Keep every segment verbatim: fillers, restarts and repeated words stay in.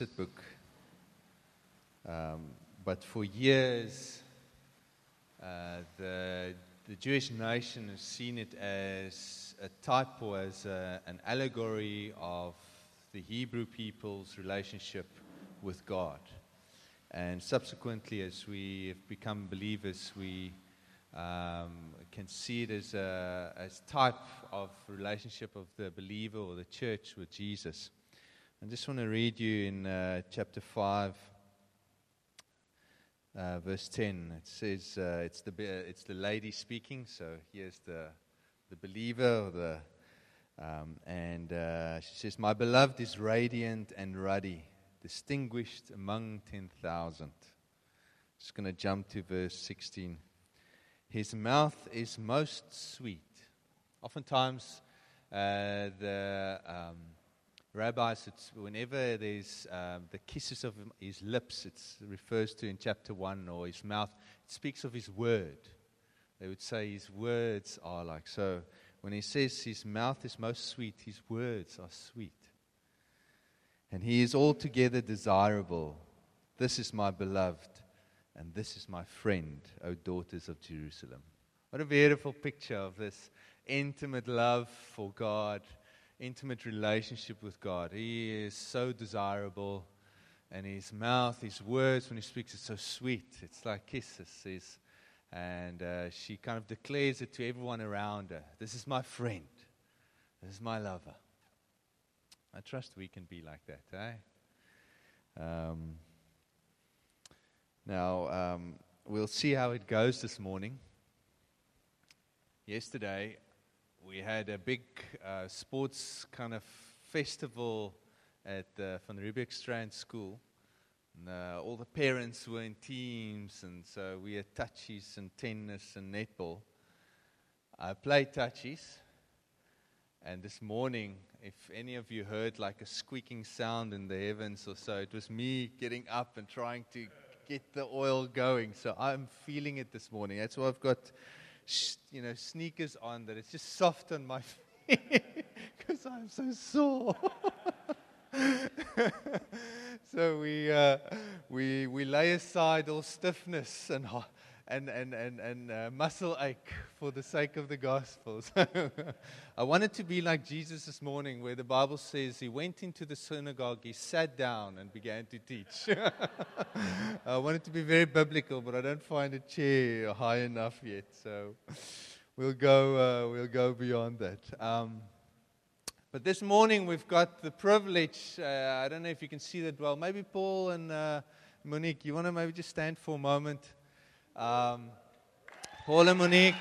book. Um, but for years, uh, the, the Jewish nation has seen it as a type or as a, an allegory of the Hebrew people's relationship with God. And subsequently, as we have become believers, we um, can see it as a as type of relationship of the believer or the church with Jesus. I just want to read you in uh, chapter five, uh, verse ten. It says uh, it's the it's the lady speaking. So here's the the believer, or the um, and uh, she says, "My beloved is radiant and ruddy, distinguished among ten thousand." Just going to jump to verse sixteen. His mouth is most sweet. Oftentimes, uh, the um, rabbis, it's whenever there's um, the kisses of his lips, it refers to in chapter one, or his mouth, it speaks of his word. They would say his words are like, so when he says his mouth is most sweet, his words are sweet. And he is altogether desirable. This is my beloved, and this is my friend, O daughters of Jerusalem. What a beautiful picture of this intimate love for God, intimate relationship with God. He is so desirable, and his mouth, his words, when he speaks, it's so sweet. It's like kisses. It's, and uh, she kind of declares it to everyone around her. This is my friend. This is my lover. I trust we can be like that, eh? Um, now, um, we'll see how it goes this morning. Yesterday, we had a big uh, sports kind of festival at uh, Van Riebeeck Strand School. And, uh, all the parents were in teams, and so we had touchies and tennis and netball. I played touchies, and this morning, if any of you heard like a squeaking sound in the heavens or so, it was me getting up and trying to get the oil going. So I'm feeling it this morning. That's why I've got you know, sneakers on, that it's just soft on my feet because I'm so sore. So we uh, we we lay aside all stiffness and and and and, and uh, muscle ache for the sake of the gospel. So I wanted to be like Jesus this morning, where the Bible says he went into the synagogue, he sat down and began to teach. I wanted to be very biblical, but I don't find a chair high enough yet. So we'll go uh, we'll go beyond that. Um, but this morning we've got the privilege. Uh, I don't know if you can see that well. Maybe Paul and uh, Monique, you want to maybe just stand for a moment. Um, Paul and Monique.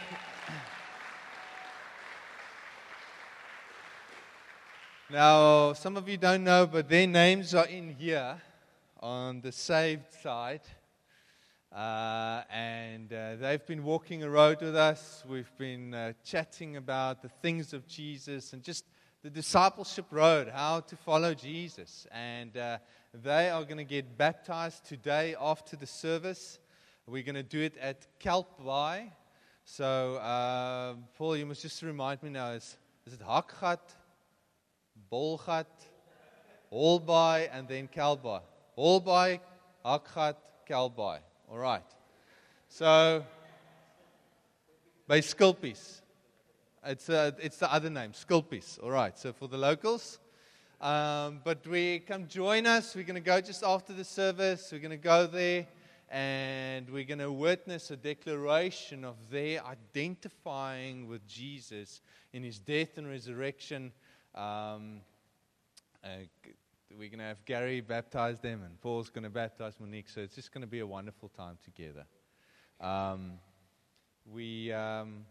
Now, some of you don't know, but their names are in here on the saved side. Uh, and uh, they've been walking a road with us. We've been uh, chatting about the things of Jesus and just the discipleship road, how to follow Jesus. And uh, they are going to get baptized today after the service. We're going to do it at Kalkbaai. So, uh, Paul, you must just remind me now, is, is it Hakgat, Bolgat, Holbaai, and then Kalkbaai? Holbaai, Hakgat, Kalkbaai. All right. So, by Skulpies. It's, uh, it's the other name, Skulpies. All right. So, for the locals. Um, but we come join us. We're going to go just after the service. We're going to go there. And we're going to witness a declaration of their identifying with Jesus in his death and resurrection. Um, uh, we're going to have Gary baptize them, and Paul's going to baptize Monique. So it's just going to be a wonderful time together. Um, we um,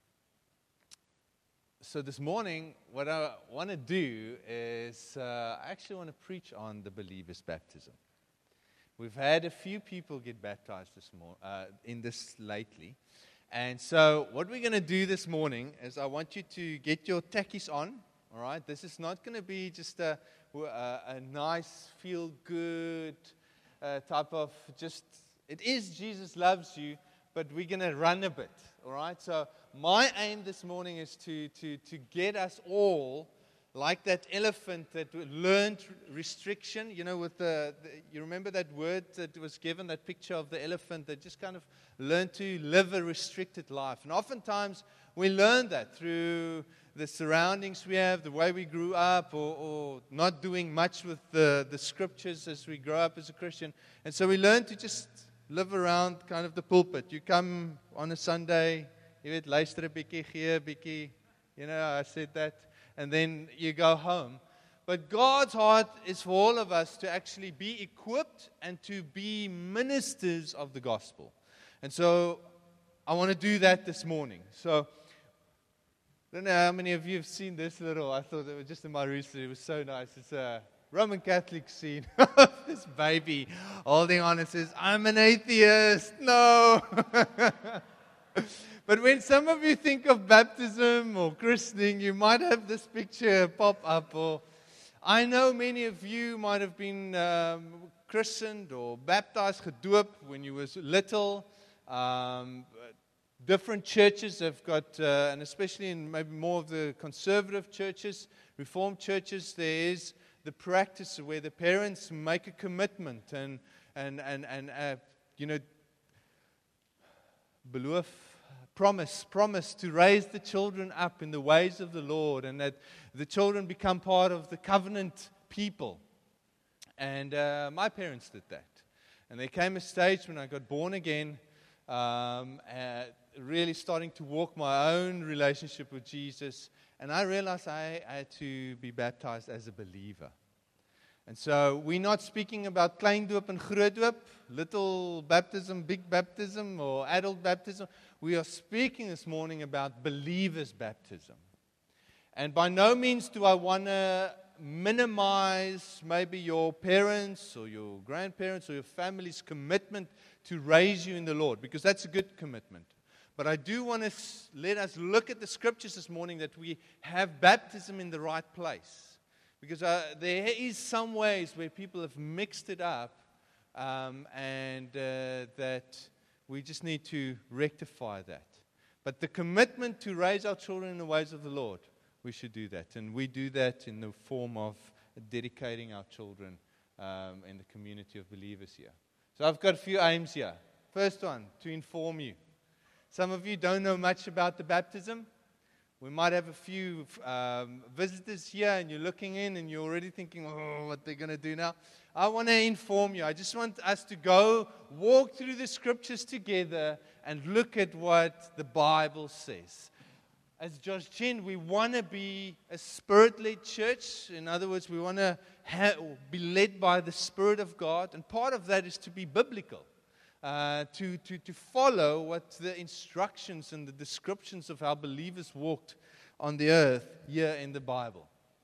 so this morning, what I want to do is uh, I actually want to preach on the believer's baptism. We've had a few people get baptized this mor- uh, in this lately. And so what we're going to do this morning is I want you to get your tackies on. All right? This is not going to be just a, a, a nice, feel-good uh, type of just, it is Jesus loves you, but we're going to run a bit. All right? So my aim this morning is to, to, to get us all like that elephant that learned restriction, you know, with the, the, you remember that word that was given, that picture of the elephant that just kind of learned to live a restricted life. And oftentimes we learn that through the surroundings we have, the way we grew up, or, or not doing much with the, the scriptures as we grow up as a Christian. And so we learn to just live around kind of the pulpit. You come on a Sunday, you weet, luister 'n bietjie, gee 'n bietjie, you know, I said that. And then you go home. But God's heart is for all of us to actually be equipped and to be ministers of the gospel. And so I want to do that this morning. So I don't know how many of you have seen this little, I thought it was just in my recently, it was so nice. It's a Roman Catholic scene of this baby holding on and says, I'm an atheist. No. But when some of you think of baptism or christening, you might have this picture pop up. Or I know many of you might have been um, christened or baptized, gedoop, when you was little. Um, different churches have got, uh, and especially in maybe more of the conservative churches, Reformed churches, there is the practice where the parents make a commitment and and and and uh, you know, beloof. Promise, promise to raise the children up in the ways of the Lord, and that the children become part of the covenant people. And uh, my parents did that. And there came a stage when I got born again, um, uh, really starting to walk my own relationship with Jesus. And I realized I, I had to be baptized as a believer. And so we're not speaking about kleindoop and grootdoop, little baptism, big baptism, or adult baptism. We are speaking this morning about believers' baptism. And by no means do I want to minimize maybe your parents or your grandparents or your family's commitment to raise you in the Lord, because that's a good commitment. But I do want to let us look at the scriptures this morning that we have baptism in the right place. Because uh, there is some ways where people have mixed it up, um, and uh, that we just need to rectify that. But the commitment to raise our children in the ways of the Lord, we should do that. And we do that in the form of dedicating our children um, in the community of believers here. So I've got a few aims here. First one, to inform you. Some of you don't know much about the baptism. We might have a few um, visitors here, and you're looking in, and you're already thinking, oh, what they're going to do now. I want to inform you. I just want us to go walk through the scriptures together and look at what the Bible says. As Josh Chin, we want to be a spirit-led church. In other words, we want to ha- be led by the Spirit of God, and part of that is to be biblical. Uh, to, to, to follow what the instructions and the descriptions of how believers walked on the earth here in the Bible.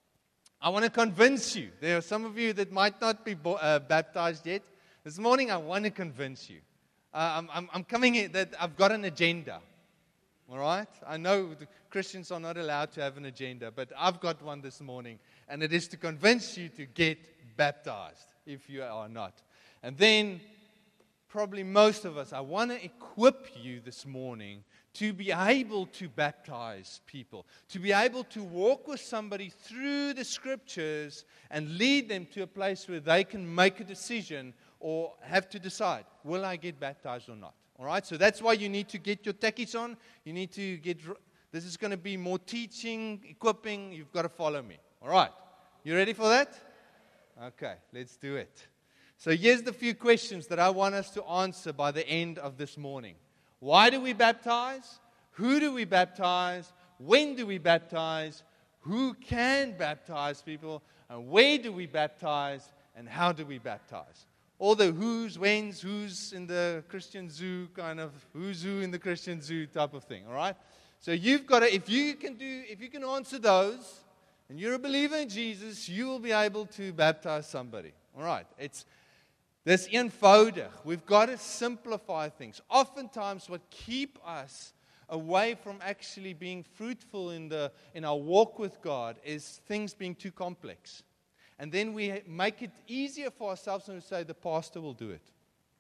I want to convince you. There are some of you that might not be bo- uh, baptized yet. This morning I want to convince you. Uh, I'm, I'm, I'm coming in that I've got an agenda. All right? I know the Christians are not allowed to have an agenda, but I've got one this morning, and it is to convince you to get baptized if you are not. And then probably most of us, I want to equip you this morning to be able to baptize people, to be able to walk with somebody through the scriptures and lead them to a place where they can make a decision or have to decide, will I get baptized or not? All right, so that's why you need to get your tekkies on. You need to get, this is going to be more teaching, equipping. You've got to follow me. All right, you ready for that? Okay, let's do it. So here's the few questions that I want us to answer by the end of this morning. Why do we baptize? Who do we baptize? When do we baptize? Who can baptize people? And where do we baptize? And how do we baptize? All the who's, when's, who's in the Christian zoo kind of, who's who in the Christian zoo type of thing, all right? So you've got to, if you can do, if you can answer those, and you're a believer in Jesus, you will be able to baptize somebody, all right? It's Dis eenvoudig. We've got to simplify things. Oftentimes what keep us away from actually being fruitful in the in our walk with God is things being too complex. And then we make it easier for ourselves and we say the pastor will do it.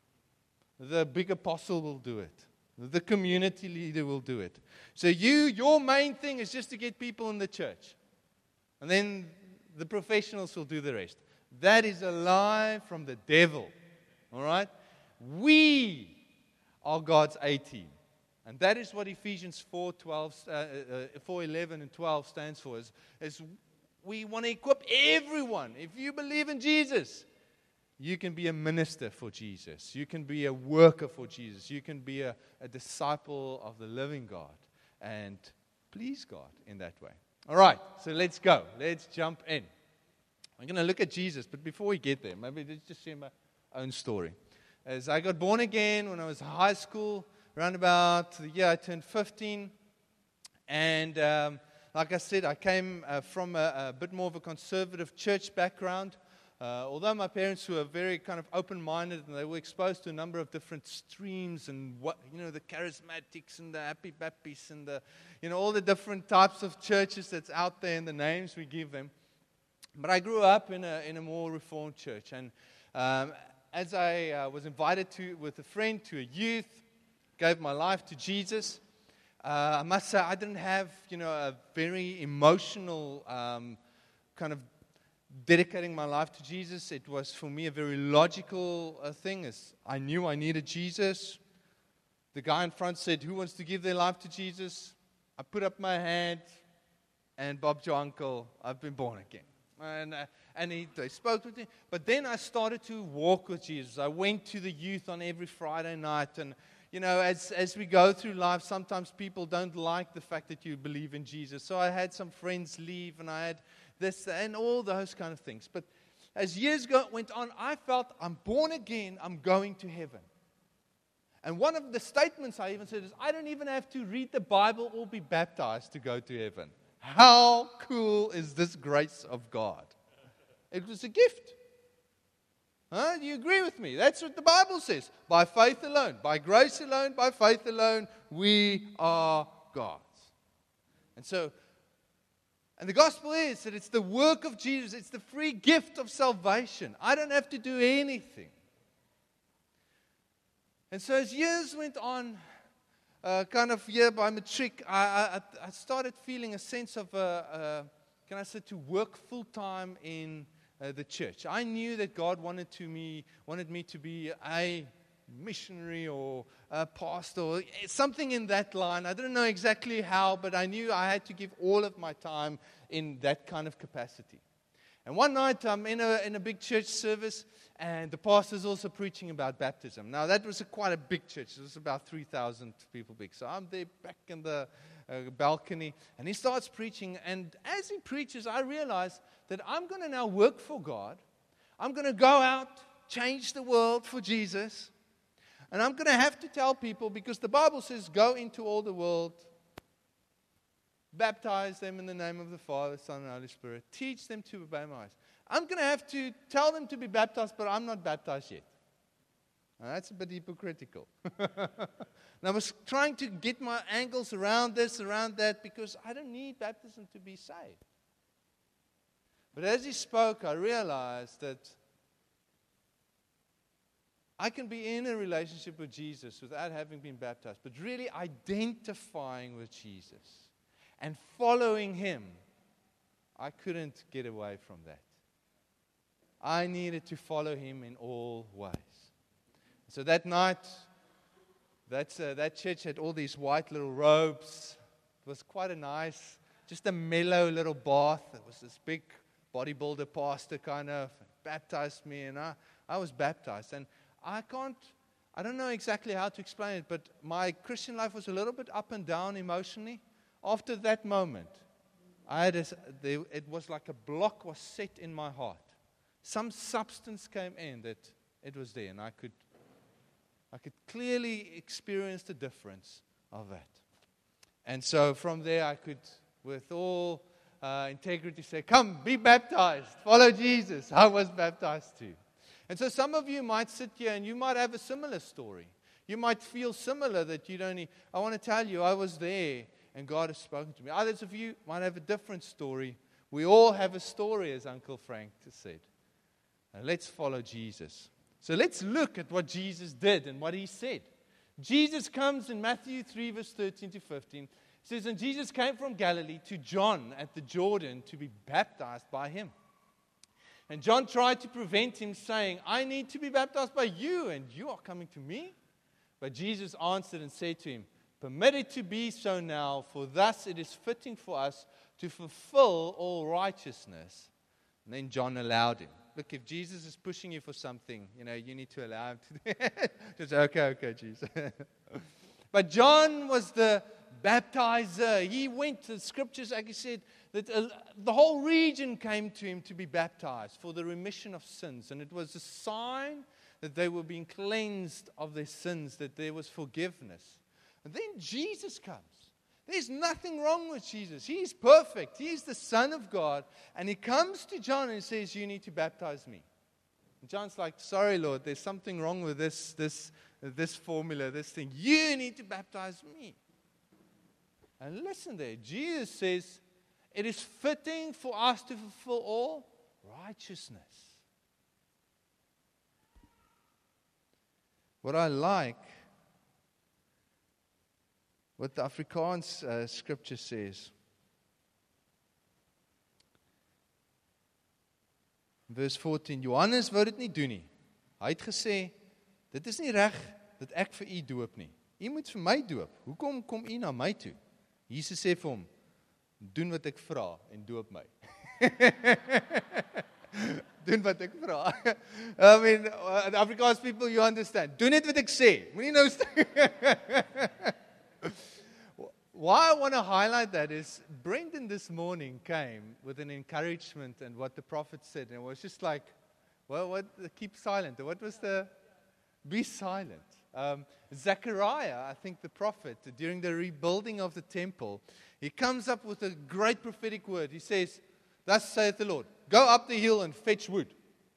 The big apostle will do it. The community leader will do it. So you, your main thing is just to get people in the church. and then the professionals will do the rest. That is a lie from the devil. All right? We are God's A team. And that is what Ephesians four, twelve, uh, uh, four eleven and twelve stands for. Is, is we want to equip everyone. If you believe in Jesus, you can be a minister for Jesus. You can be a worker for Jesus. You can be a, a disciple of the living God and please God in that way. All right, so let's go. Let's jump in. I'm going to look at Jesus, but before we get there, maybe let's just share my own story. As I got born again when I was in high school, around about the year I turned fifteen, and um, like I said, I came uh, from a, a bit more of a conservative church background. Uh, although my parents were very kind of open-minded and they were exposed to a number of different streams and what, you know, the charismatics and the happy Baptists and the, you know, all the different types of churches that's out there and the names we give them. But I grew up in a in a more reformed church, and um, as I uh, was invited to with a friend to a youth, gave my life to Jesus. Uh, I must say I didn't have, you know, a very emotional um, kind of dedicating my life to Jesus. It was for me a very logical uh, thing. As I knew I needed Jesus. The guy in front said, "Who wants to give their life to Jesus?" I put up my hand, and Bob, your uncle, I've been born again. And uh, and he, they spoke with me. But then I started to walk with Jesus. I went to the youth on every Friday night. And, you know, as, as we go through life, sometimes people don't like the fact that you believe in Jesus. So I had some friends leave, and I had this and all those kind of things. But as years go, went on, I felt I'm born again. I'm going to heaven. And one of the statements I even said is, I don't even have to read the Bible or be baptized to go to heaven. How cool is this grace of God? It was a gift. Huh? Do you agree with me? That's what the Bible says. By faith alone, by grace alone, by faith alone, we are God's. And so, and the gospel is that it's the work of Jesus. It's the free gift of salvation. I don't have to do anything. And so as years went on, Uh, kind of year by matric, I, I, I started feeling a sense of, uh, uh, can I say, to work full time in uh, the church. I knew that God wanted to me wanted me to be a missionary or a pastor, or something in that line. I didn't know exactly how, but I knew I had to give all of my time in that kind of capacity. And one night I'm in a in a big church service, and the pastor's also preaching about baptism. Now that was a, quite a big church. It was about three thousand people big. So I'm there back in the uh, balcony, and he starts preaching. And as he preaches, I realize that I'm going to now work for God. I'm going to go out, change the world for Jesus. And I'm going to have to tell people, because the Bible says, go into all the world, baptize them in the name of the Father, Son, and Holy Spirit. Teach them to obey my ways. I'm going to have to tell them to be baptized, but I'm not baptized yet. Now, that's a bit hypocritical. And I was trying to get my angles around this, around that, because I don't need baptism to be saved. But as he spoke, I realized that I can be in a relationship with Jesus without having been baptized, but really identifying with Jesus and following him. I couldn't get away from that. I needed to follow him in all ways. So that night, that's, uh, that church had all these white little robes. It was quite a nice, just a mellow little bath. It was this big bodybuilder pastor kind of baptized me, and I, I was baptized. And I can't, I don't know exactly how to explain it, but my Christian life was a little bit up and down emotionally. After that moment, I had a, there, it was like a block was set in my heart. Some substance came in that it was there, and I could, I could clearly experience the difference of that. And so from there, I could, with all uh, integrity, say, "Come, be baptized, follow Jesus." I was baptized too. And so some of you might sit here and you might have a similar story. You might feel similar that you don't need. I want to tell you, I was there and God has spoken to me. Others of you might have a different story. We all have a story, as Uncle Frank said. Now let's follow Jesus. So let's look at what Jesus did and what he said. Jesus comes in Matthew three, verse thirteen to fifteen. It says, and Jesus came from Galilee to John at the Jordan to be baptized by him. And John tried to prevent him, saying, I need to be baptized by you, and you are coming to me? But Jesus answered and said to him, permit it to be so now, for thus it is fitting for us to fulfill all righteousness. And then John allowed him. Look, if Jesus is pushing you for something, you know, you need to allow him to do it. Just, okay, okay, Jesus. But John was the baptizer. He went to the scriptures, like he said, that uh, the whole region came to him to be baptized for the remission of sins. And it was a sign that they were being cleansed of their sins, that there was forgiveness. And then Jesus comes. There's nothing wrong with Jesus. He's perfect. He's the Son of God. And he comes to John and says, you need to baptize me. And John's like, sorry, Lord, there's something wrong with this, this, this formula, this thing. You need to baptize me. And listen there. Jesus says, it is fitting for us to fulfill all righteousness. What I like, what the Afrikaans uh, scripture says. Verse fourteen, Johannes wou dit nie doen nie. Hy het gesê, dit is nie reg dat ek vir u doop nie. U moet vir my doop. Hoekom kom u na my toe? Jesus sê vir hom, doen wat ek vra en doop my. Doen wat ek vra. I mean, uh, the Afrikaans people, you understand. Doen net wat ek sê. Moenie nou Why I want to highlight that is Brendan this morning came with an encouragement and what the prophet said, and it was just like, well, what? Keep silent. What was the? Be silent. Um, Zechariah, I think the prophet, during the rebuilding of the temple, he comes up with a great prophetic word. He says, thus saith the Lord, go up the hill and fetch wood.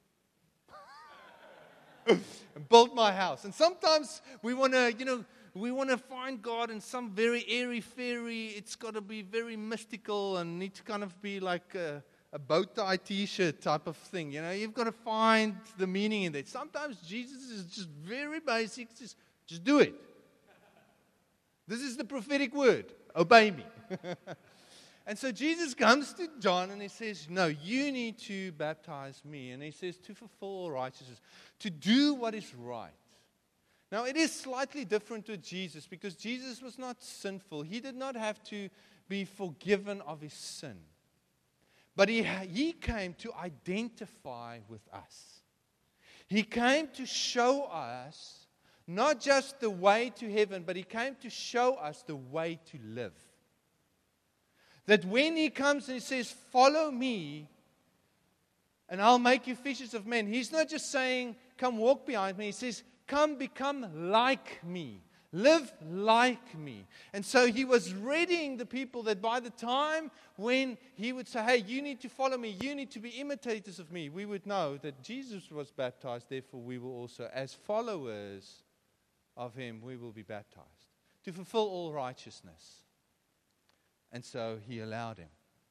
And build my house. And sometimes we want to, you know, we want to find God in some very airy-fairy, it's got to be very mystical and need to kind of be like a, a bow tie t-shirt type of thing. You know, you've got to find the meaning in that. Sometimes Jesus is just very basic. Just, just do it. This is the prophetic word. Obey me. And so Jesus comes to John and he says, no, you need to baptize me. And he says, to fulfill righteousness, to do what is right. Now, it is slightly different with Jesus because Jesus was not sinful. He did not have to be forgiven of his sin. But he, he came to identify with us. He came to show us not just the way to heaven, but he came to show us the way to live. That when he comes and he says, follow me, and I'll make you fishers of men, he's not just saying, come walk behind me. He says, come become like me. Live like me. And so he was readying the people that by the time when he would say, hey, you need to follow me, you need to be imitators of me, we would know that Jesus was baptized, therefore we will also, as followers of him, we will be baptized to fulfill all righteousness. And so he allowed him.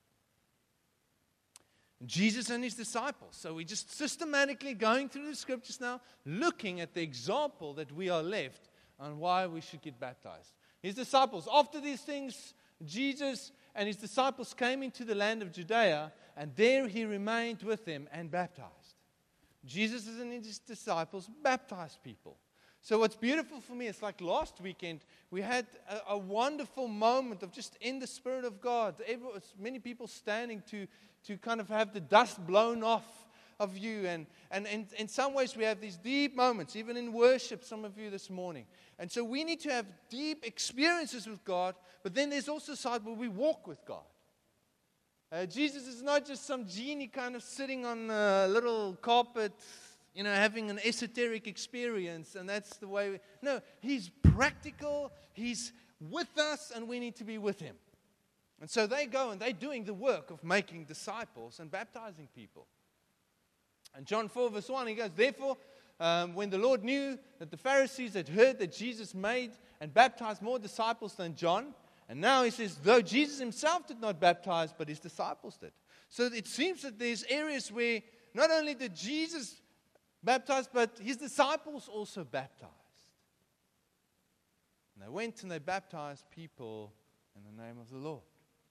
Jesus and his disciples. So we're just systematically going through the scriptures now, looking at the example that we are left on why we should get baptized. His disciples, after these things, Jesus and his disciples came into the land of Judea, and there he remained with them and baptized. Jesus and his disciples baptized people. So what's beautiful for me, it's like last weekend, we had a, a wonderful moment of just in the Spirit of God. Every, many people standing to, to kind of have the dust blown off of you. And, and, and in some ways we have these deep moments, even in worship, some of you this morning. And so we need to have deep experiences with God, but then there's also a side where we walk with God. Uh, Jesus is not just some genie kind of sitting on a little carpet, you know, having an esoteric experience, and that's the way we, no, he's practical, he's with us, and we need to be with him. And so they go and they're doing the work of making disciples and baptizing people. And John four verse one, he goes, therefore, um, when the Lord knew that the Pharisees had heard that Jesus made and baptized more disciples than John, and now he says, though Jesus himself did not baptize, but his disciples did. So it seems that there's areas where not only did Jesus baptized, but his disciples also baptized. And they went and they baptized people in the name of the Lord.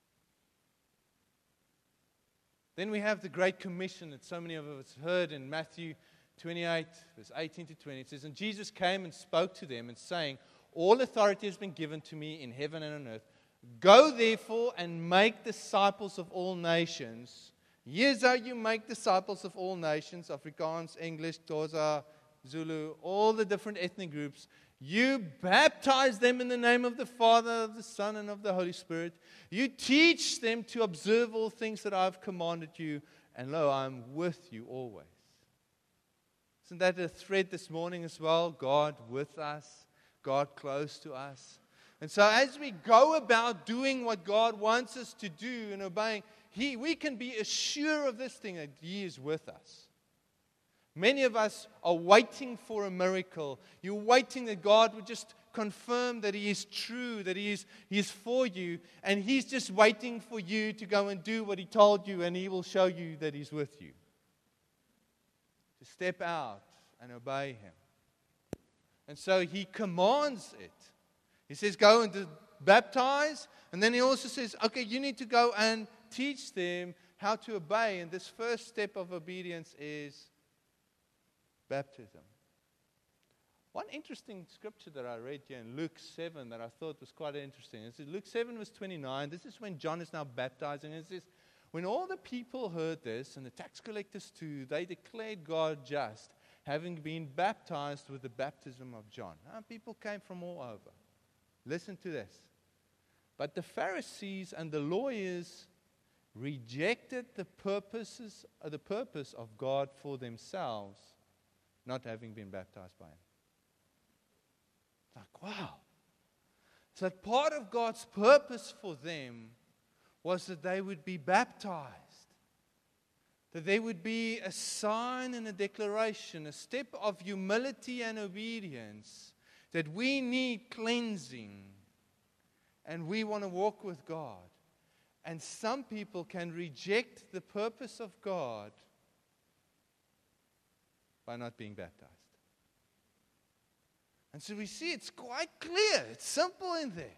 Then we have the Great Commission that so many of us heard in Matthew twenty-eight, verse eighteen to twenty. It says, "And Jesus came and spoke to them and saying, all authority has been given to me in heaven and on earth. Go therefore and make disciples of all nations." Here's how you make disciples of all nations: Afrikaans, English, Xhosa, Zulu, all the different ethnic groups. You baptize them in the name of the Father, of the Son, and of the Holy Spirit. You teach them to observe all things that I have commanded you. And lo, I am with you always. Isn't that a thread this morning as well? God with us, God close to us. And so as we go about doing what God wants us to do and obeying, He, we can be assured of this thing, that He is with us. Many of us are waiting for a miracle. You're waiting that God would just confirm that He is true, that He is, he is for you, and He's just waiting for you to go and do what He told you, and He will show you that He's with you. To step out and obey Him. And so He commands it. He says, go and baptize, and then He also says, okay, you need to go and teach them how to obey. And this first step of obedience is baptism. One interesting scripture that I read here in Luke seven that I thought was quite interesting. It says Luke seven verse twenty-nine. This is when John is now baptizing. It says, when all the people heard this, and the tax collectors too, they declared God just, having been baptized with the baptism of John. Now, people came from all over. Listen to this. But the Pharisees and the lawyers rejected the purposes, uh, the purpose of God for themselves, not having been baptized by Him. Like, wow. So that part of God's purpose for them was that they would be baptized. That there would be a sign and a declaration, a step of humility and obedience, that we need cleansing and we want to walk with God. And some people can reject the purpose of God by not being baptized. And so we see it's quite clear. It's simple in there.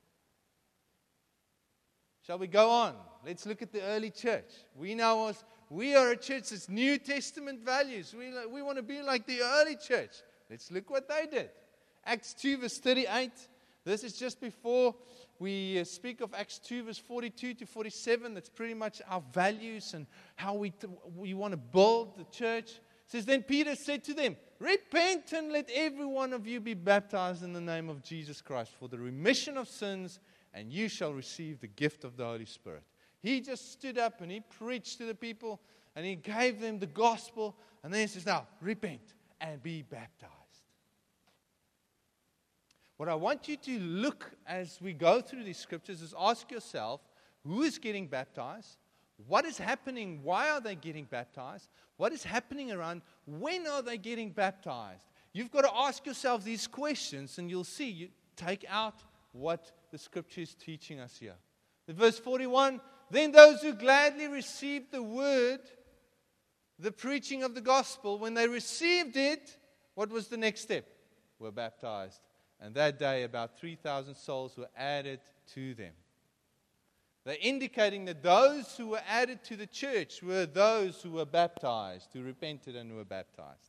Shall we go on? Let's look at the early church. We now was, we are a church that's New Testament values. We, we want to be like the early church. Let's look what they did. Acts two verse thirty-eight. This is just before we speak of Acts two verse forty-two to forty-seven. That's pretty much our values and how we, t- we want to build the church. It says, then Peter said to them, repent and let every one of you be baptized in the name of Jesus Christ for the remission of sins, and you shall receive the gift of the Holy Spirit. He just stood up and he preached to the people and he gave them the gospel. And then he says, now repent and be baptized. What I want you to look as we go through these scriptures is ask yourself, who is getting baptized? What is happening? Why are they getting baptized? What is happening around? When are they getting baptized? You've got to ask yourself these questions, and you'll see, you take out what the scripture is teaching us here. In verse forty-one, then those who gladly received the word, the preaching of the gospel, when they received it, what was the next step? Were baptized. And that day, about three thousand souls were added to them. They're indicating that those who were added to the church were those who were baptized, who repented and who were baptized.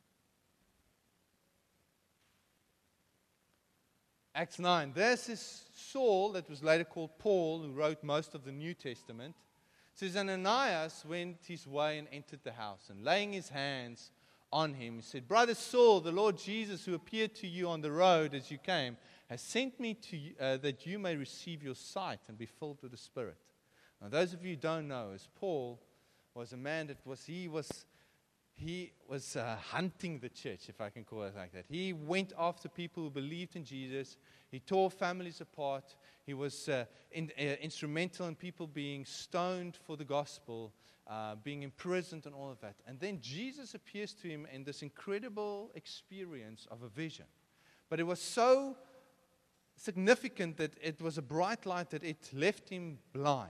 Acts nine. This is Saul, that was later called Paul, who wrote most of the New Testament. It says, Ananias went his way and entered the house, and laying his hands on him, he said, Brother Saul, the Lord Jesus, who appeared to you on the road as you came, has sent me to you, uh, that you may receive your sight and be filled with the Spirit. Now, those of you who don't know, as Paul was a man that was, he was, he was uh, hunting the church, if I can call it like that. He went after people who believed in Jesus. He tore families apart. He was uh, in, uh, instrumental in people being stoned for the gospel, uh, being imprisoned and all of that. And then Jesus appears to him in this incredible experience of a vision. But it was so significant that it was a bright light that it left him blind.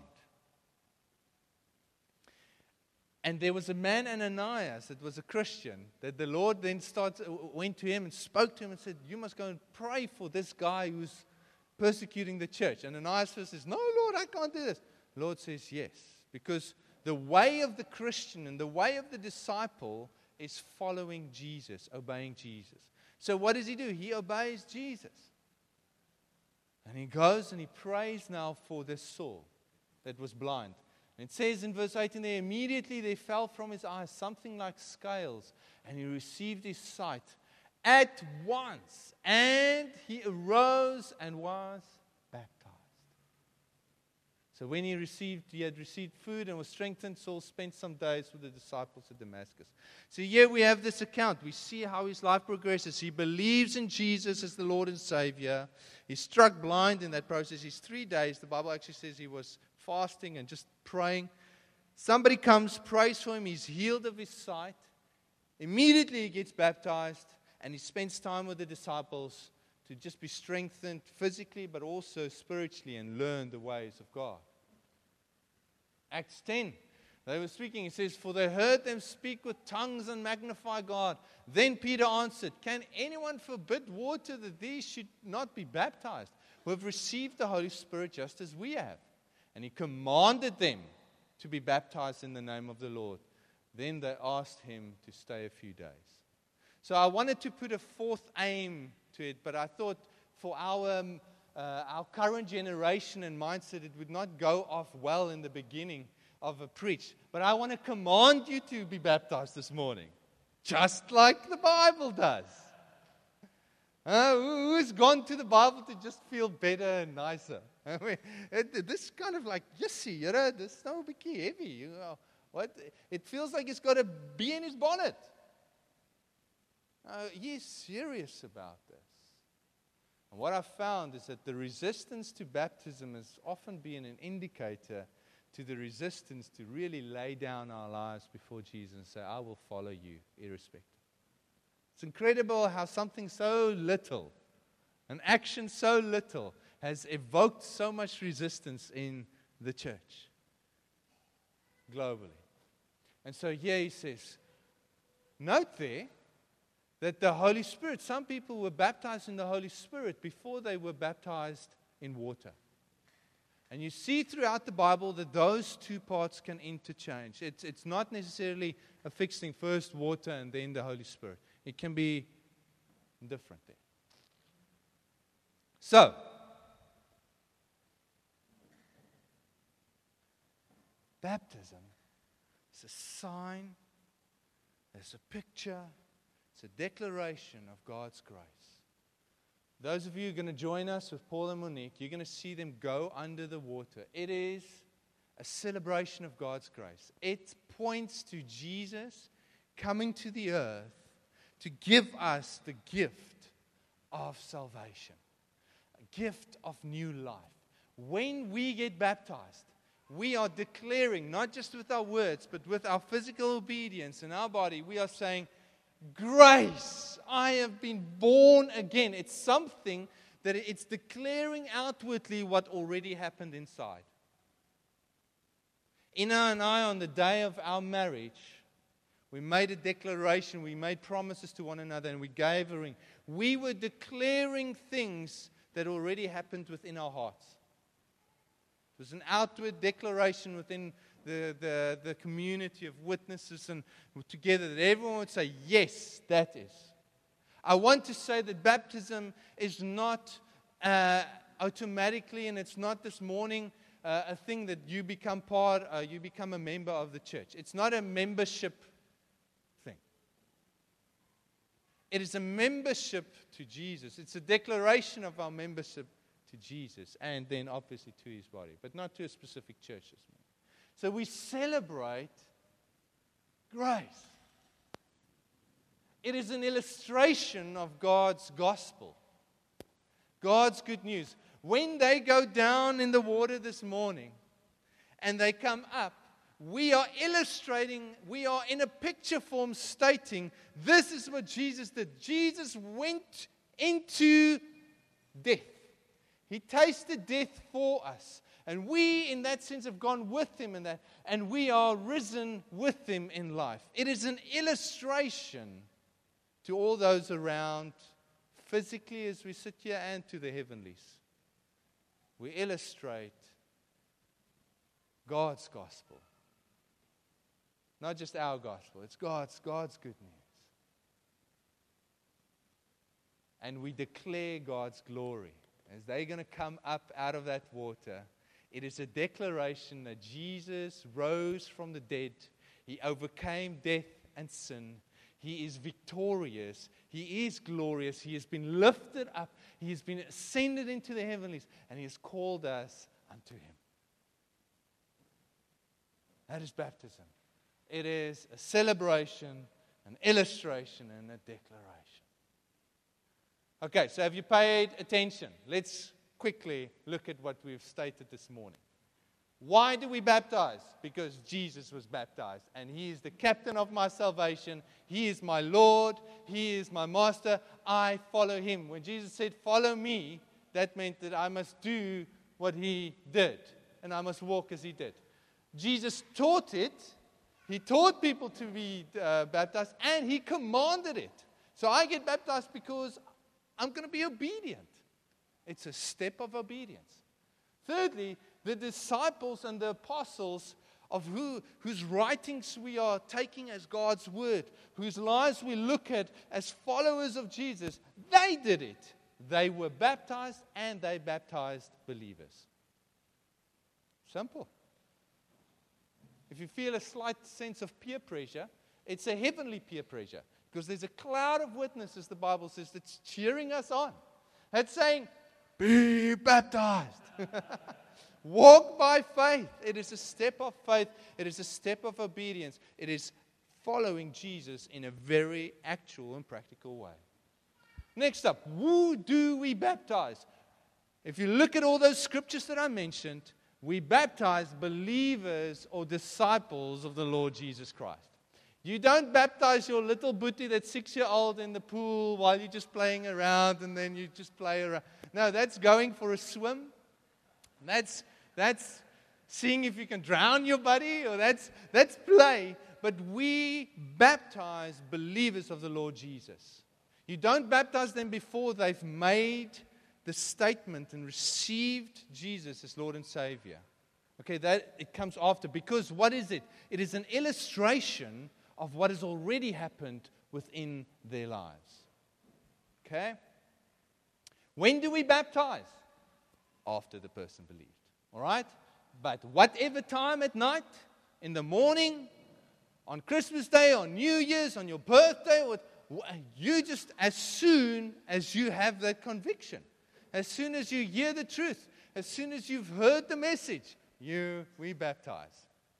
And there was a man, Ananias, that was a Christian, that the Lord then started, went to him and spoke to him and said, you must go and pray for this guy who's persecuting the church. And Ananias first says, no, Lord, I can't do this. The Lord says, yes. Because the way of the Christian and the way of the disciple is following Jesus, obeying Jesus. So what does he do? He obeys Jesus. And he goes and he prays now for this Saul that was blind. And it says in verse eighteen there, immediately there fell from his eyes something like scales, and he received his sight at once. And he arose and was baptized. So when he received, he had received food and was strengthened, Saul spent some days with the disciples at Damascus. So here we have this account. We see how his life progresses. He believes in Jesus as the Lord and Savior. He's struck blind in that process. He's three days. The Bible actually says he was fasting and just praying. Somebody comes, prays for him. He's healed of his sight. Immediately he gets baptized and he spends time with the disciples to just be strengthened physically but also spiritually and learn the ways of God. Acts ten, they were speaking. It says, for they heard them speak with tongues and magnify God. Then Peter answered, can anyone forbid water that these should not be baptized, who have received the Holy Spirit just as we have? And he commanded them to be baptized in the name of the Lord. Then they asked him to stay a few days. So I wanted to put a fourth aim to it, but I thought for our um, uh, our current generation and mindset, it would not go off well in the beginning of a preach. But I want to command you to be baptized this morning, just like the Bible does. Uh, who's gone to the Bible to just feel better and nicer? I mean, it, this kind of like, yes, you know, this is no biggie heavy. You know, what? It feels like it's got a bee in his bonnet. Uh, he's serious about this. And what I've found is that the resistance to baptism has often been an indicator to the resistance to really lay down our lives before Jesus and say, I will follow you irrespective. It's incredible how something so little, an action so little, has evoked so much resistance in the church globally. And so here he says, note there that the Holy Spirit, some people were baptized in the Holy Spirit before they were baptized in water. And you see throughout the Bible that those two parts can interchange. It's, it's not necessarily a fixed thing, first water and then the Holy Spirit. It can be different there. So, baptism is a sign, it's a picture, it's a declaration of God's grace. Those of you who are going to join us with Paul and Monique, you're going to see them go under the water. It is a celebration of God's grace. It points to Jesus coming to the earth to give us the gift of salvation, a gift of new life. When we get baptized, we are declaring, not just with our words, but with our physical obedience in our body, we are saying, grace, I have been born again. It's something that it's declaring outwardly what already happened inside. Ina and I, on the day of our marriage, we made a declaration, we made promises to one another, and we gave a ring. We were declaring things that already happened within our hearts. It was an outward declaration within The, the, the community of witnesses and together that everyone would say, yes, that is. I want to say that baptism is not uh, automatically, and it's not this morning uh, a thing that you become part, uh, you become a member of the church. It's not a membership thing. It is a membership to Jesus. It's a declaration of our membership to Jesus and then obviously to His body, but not to a specific church this morning. So we celebrate grace. It is an illustration of God's gospel, God's good news. When they go down in the water this morning and they come up, we are illustrating, we are in a picture form stating, this is what Jesus did. Jesus went into death. He tasted death for us. And we, in that sense, have gone with Him in that, and we are risen with Him in life. It is an illustration to all those around, physically as we sit here, and to the heavenlies. we illustrate God's gospel. Not just our gospel, it's God's, God's good news. And we declare God's glory. As they're going to come up out of that water, it is a declaration that Jesus rose from the dead. He overcame death and sin. He is victorious. He is glorious. He has been lifted up. He has been ascended into the heavenlies. And He has called us unto Him. That is baptism. It is a celebration, an illustration, and a declaration. Okay, so have you paid attention? Let's quickly look at what we've stated this morning. Why do we baptize? Because Jesus was baptized, and He is the captain of my salvation. He is my Lord. He is my master. I follow Him. When Jesus said, follow me, that meant that I must do what He did, and I must walk as He did. Jesus taught it. He taught people to be uh, baptized, and He commanded it. So I get baptized because I'm going to be obedient. It's a step of obedience. Thirdly, the disciples and the apostles of who, whose writings we are taking as God's word, whose lives we look at as followers of Jesus, they did it. They were baptized and they baptized believers. Simple. If you feel a slight sense of peer pressure, it's a heavenly peer pressure. Because there's a cloud of witnesses, the Bible says, that's cheering us on. That's saying, be baptized. Walk by faith. It is a step of faith. It is a step of obedience. It is following Jesus in a very actual and practical way. Next up, who do we baptize? If you look at all those scriptures that I mentioned, we baptize believers or disciples of the Lord Jesus Christ. You don't baptize your little booty that's six years old in the pool while you're just playing around and then you just play around. No, that's going for a swim. That's that's seeing if you can drown your buddy, or that's that's play. But we baptize believers of the Lord Jesus. You don't baptize them before they've made the statement and received Jesus as Lord and Savior. Okay, that it comes after. Because what is it? It is an illustration of what has already happened within their lives. Okay? When do we baptize? After the person believed. All right? But whatever time at night, in the morning, on Christmas Day, on New Year's, on your birthday, or you just, as soon as you have that conviction, as soon as you hear the truth, as soon as you've heard the message, you, we baptize.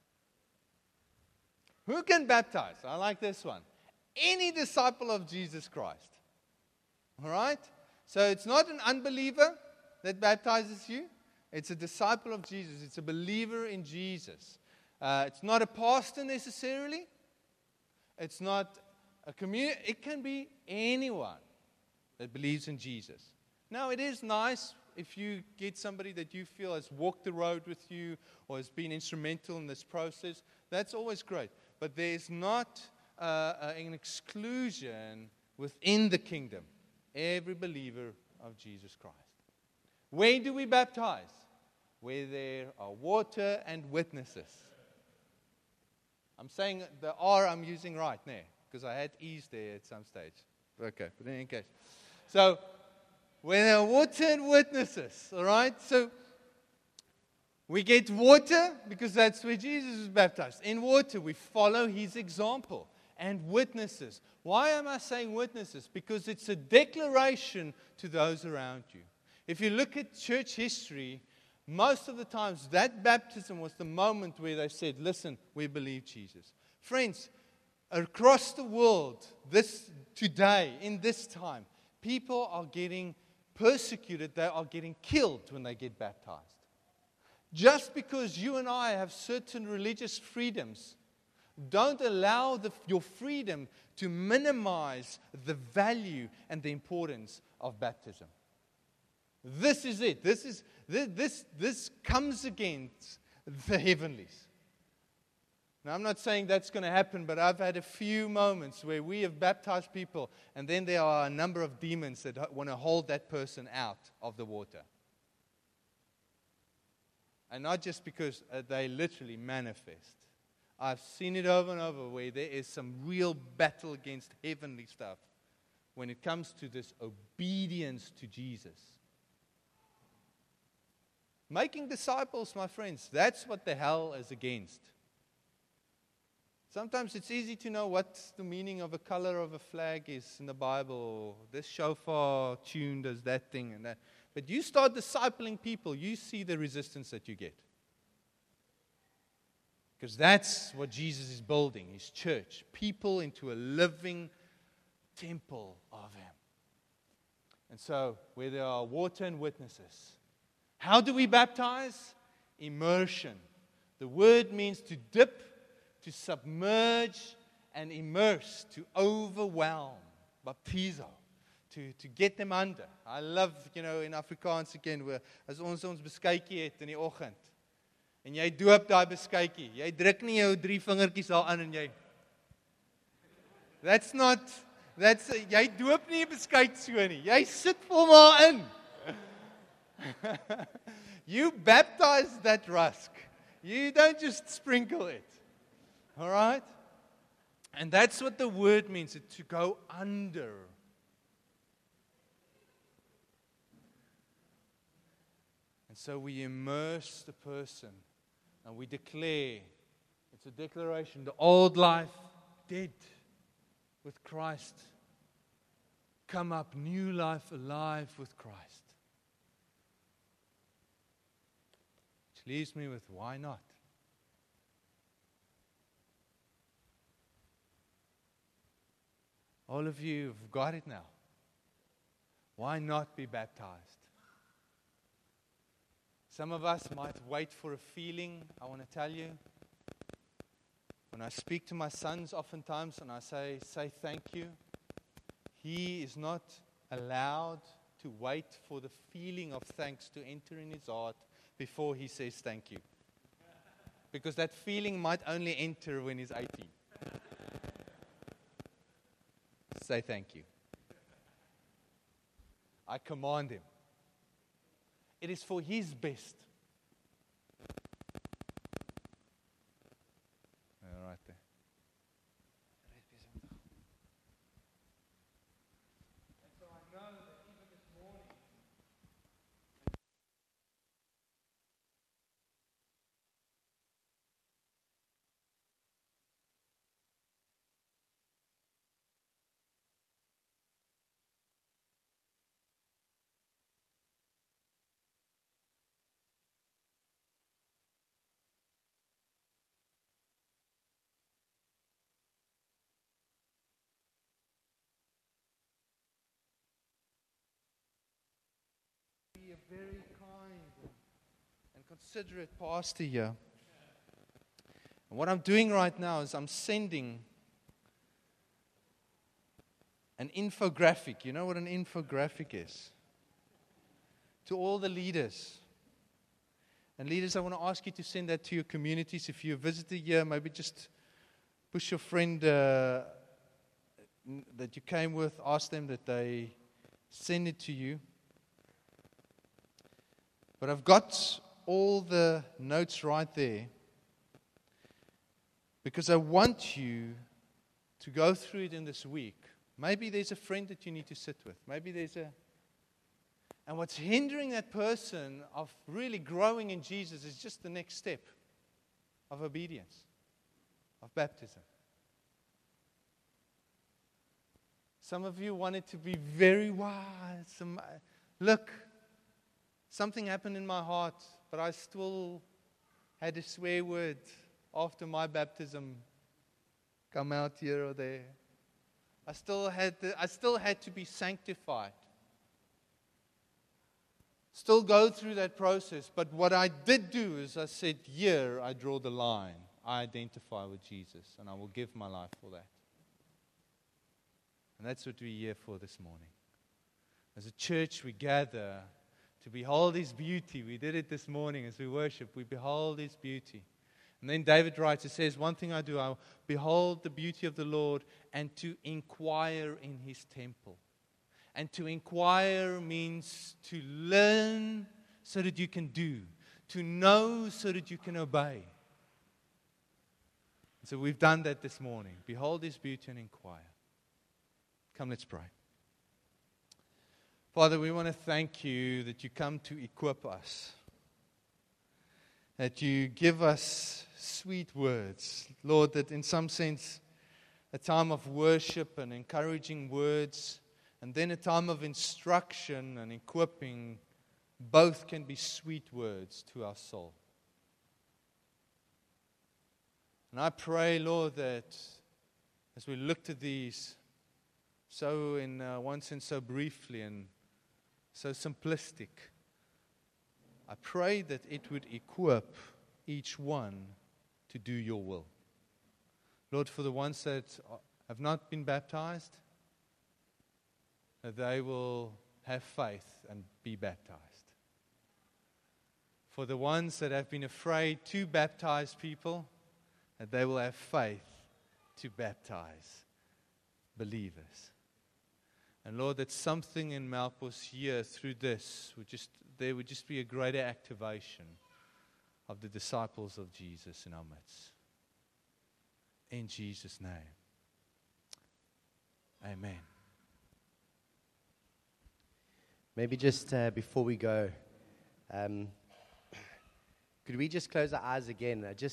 Who can baptize? I like this one. Any disciple of Jesus Christ. All right? So it's not an unbeliever that baptizes you. It's a disciple of Jesus. It's a believer in Jesus. Uh, it's not a pastor necessarily. It's not a community. It can be anyone that believes in Jesus. Now, it is nice if you get somebody that you feel has walked the road with you or has been instrumental in this process. That's always great. But there's not uh, an exclusion within the kingdom. Every believer of Jesus Christ. Where do we baptize? Where there are water and witnesses. I'm saying the R I'm using right now, because I had E's there at some stage. Okay, but in any case. So, where there are water and witnesses, all right? So, we get water because that's where Jesus was baptized. In water, we follow His example. And witnesses. Why am I saying witnesses? Because it's a declaration to those around you. If you look at church history, most of the times that baptism was the moment where they said, listen, we believe Jesus. Friends, across the world, this today, in this time, people are getting persecuted. They are getting killed when they get baptized. Just because you and I have certain religious freedoms, don't allow the, your freedom to minimize the value and the importance of baptism. This is it. This is this this, this comes against the heavenlies. Now, I'm not saying that's going to happen, but I've had a few moments where we have baptized people, and then there are a number of demons that want to hold that person out of the water. And not just because uh, they literally manifest. I've seen it over and over where there is some real battle against heavenly stuff when it comes to this obedience to Jesus. Making disciples, my friends, that's what the hell is against. Sometimes it's easy to know what the meaning of a color of a flag is in the Bible. This shofar tune does that thing and that. But you start discipling people, you see the resistance that you get. Because that's what Jesus is building, His church. People into a living temple of Him. And so, where there are water and witnesses, how do we baptize? Immersion. The word means to dip, to submerge, and immerse, to overwhelm. Baptizo. To, to get them under. I love, you know, in Afrikaans again, where as ons ons beskuitjie het in die oggend. En jy doop daai beskuitjie. Jy druk nie jou drie vingertjies daarin en jy That's not that's jy doop nie 'n beskuit so nie. Jy sit vir hom daarin. You baptize that rusk. You don't just sprinkle it. All right? And that's what the word means, to go under. And so we immerse the person and we declare, it's a declaration, the old life dead with Christ. Come up, new life alive with Christ. Which leaves me with, why not? All of you have got it now. Why not be baptized? Some of us might wait for a feeling. I want to tell you, when I speak to my sons oftentimes and I say, say thank you, he is not allowed to wait for the feeling of thanks to enter in his heart before he says thank you. Because that feeling might only enter when he's eighteen. Say thank you. I command him. It is for his best. All right there. And so I know that even this morning, a very kind and considerate pastor here. And what I'm doing right now is I'm sending an infographic. You know what an infographic is? To all the leaders. And leaders, I want to ask you to send that to your communities. If you're a visitor here, maybe just push your friend uh, that you came with, ask them that they send it to you. But I've got all the notes right there because I want you to go through it in this week. Maybe there's a friend that you need to sit with. Maybe there's a... And what's hindering that person of really growing in Jesus is just the next step of obedience, of baptism. Some of you want it to be very wise. Some, look... Something happened in my heart, but I still had a swear word after my baptism come out here or there. I still had to, I still had to be sanctified. Still go through that process. But what I did do is I said, here I draw the line. I identify with Jesus, and I will give my life for that. And that's what we're here for this morning. As a church, we gather to behold His beauty. We did it this morning as we worship. We behold His beauty. And then David writes, it says, one thing I do, I behold the beauty of the Lord and to inquire in His temple. And to inquire means to learn so that you can do. to know so that you can obey. So we've done that this morning. Behold His beauty and inquire. Come, let's pray. Father, we want to thank you that you come to equip us, that you give us sweet words. Lord, that in some sense, a time of worship and encouraging words, and then a time of instruction and equipping, both can be sweet words to our soul. And I pray, Lord, that as we looked at these, so in uh, one sense so briefly and so simplistic, I pray that it would equip each one to do your will. Lord, for the ones that have not been baptized, that they will have faith and be baptized. For the ones that have been afraid to baptize people, that they will have faith to baptize believers. And Lord, that something in Malpos here through this would just there would just be a greater activation of the disciples of Jesus in our midst. In Jesus' name. Amen. Maybe just uh, before we go, um, could we just close our eyes again? I just